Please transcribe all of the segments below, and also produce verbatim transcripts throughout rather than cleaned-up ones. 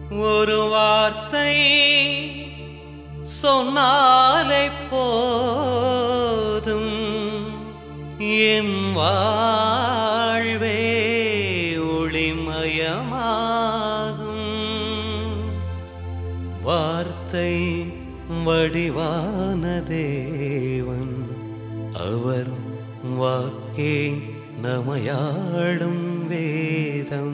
ஒரு வார்த்தை சொன்னாலே போதும் என் வாழ்வே ஒளிமயமாகும். வார்த்தை வடிவான தேவன், அவர் வாக்கே நமையாடும் வேதம்.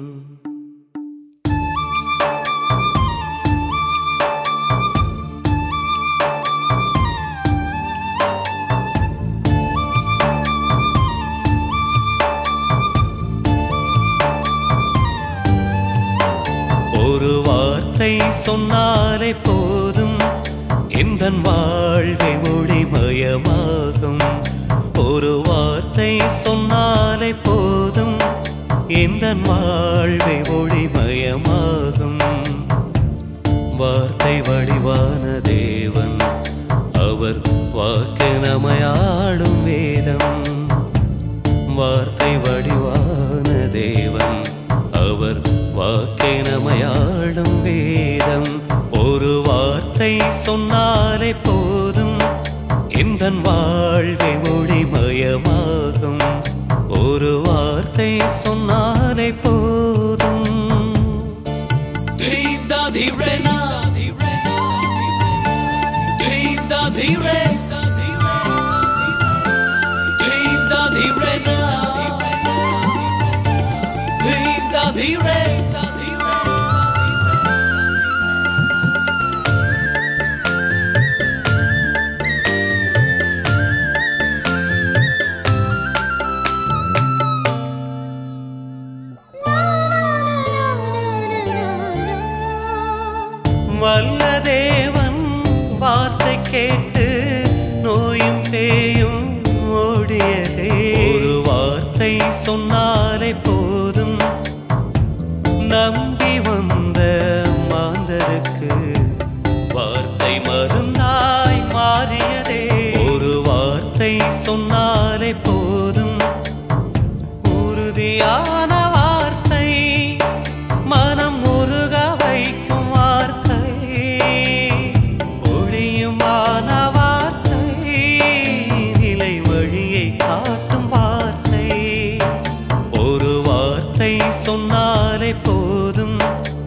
ஒரு வார்த்தை சொன்னாலே போதும் எந்தன் வாழ்வை ஒளிமயமாகும். ஒரு வார்த்தை சொன்னாலே போதும் எந்தன் வாழ்வை ஒளிமயமாகும். வார்த்தை வடிவான தேவன், அவர் வாக்கு நமையாடும் வேதம். வார்த்தை வடிவான தேவன், அவர் வாக்கே நமையாடும் வேதம். ஒரு வார்த்தை சொன்னாலே போதும் எந்தன் வாழ்வை ஒளிமயமாகும். ஒரு வார்த்தை சொன்னாலே போதும். வல்ல தேவன் வார்த்தை கேட்டு நோயும் பேயும் ஓடியதே. ஒரு வார்த்தை சொன்னாலே போதும் நம்பி வந்த மாந்தருக்கு வார்த்தை மருந்தாய் மாறியதே. ஒரு வார்த்தை சொன்னாலே போதும் உறுதியான வார்த்தை, மனம் உருக வைக்கும் வார்த்தை, ஒளியுமான வார்த்தை, நிலை வழியை காட்டும் வார்த்தை. ஒரு வார்த்தை சொன்னாலே போதும்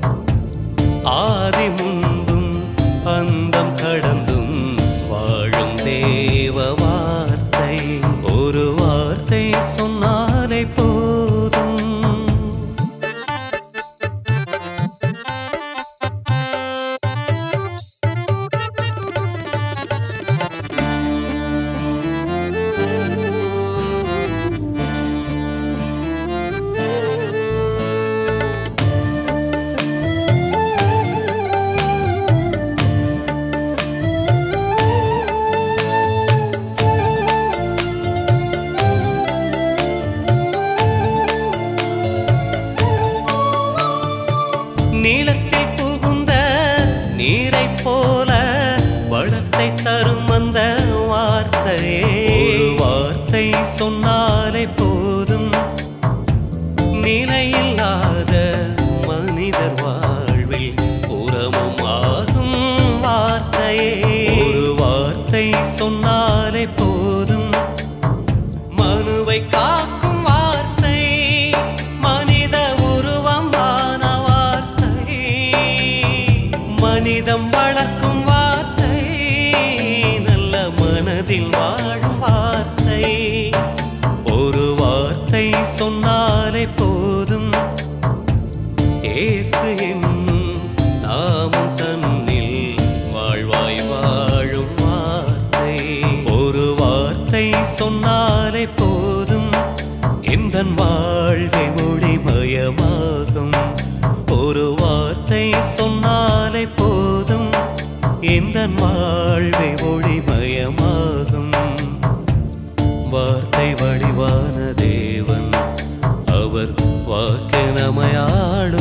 ஆதி முன்பும் அந்தம் கடந்தும் வாழும் தேவ வார்த்தை. ஒரு வார்த்தை சொன்னாலே போதும். நீளத்தில் புகுந்த நீரை போல வளத்தை தரும் அந்த வார்த்தையே. ஒரு வார்த்தை சொன்னாலே போதும் நிலையில்லாத மனிதர் வாழ்வில் உரமும் ஆகும் வார்த்தையே. ஒரு வார்த்தை சொன்னாலே போதும் மனுவை காக்கும் வார்த்தை, மனித உருவமான வார்த்தை, மனிதம் வளர்க்கும் வார்த்தை, நல்ல மனதில் வாழும் வார்த்தை. ஒரு வார்த்தை சொன்னாலே போதும் இயேசு என்னும் நாமம் தன்னில் வாழ்வாய் வாழும் வார்த்தை. ஒரு வார்த்தை சொன்னாலே போதும் எந்தன் வாழ்வை ஒளிமயமாகும். ஒரு வார்த்தை சொன்னாலே போதும் எந்தன் வாழ்வை ஒளிமயமாகும். வார்த்தை வடிவான தேவன், அவர் வாக்கு நமையாடும்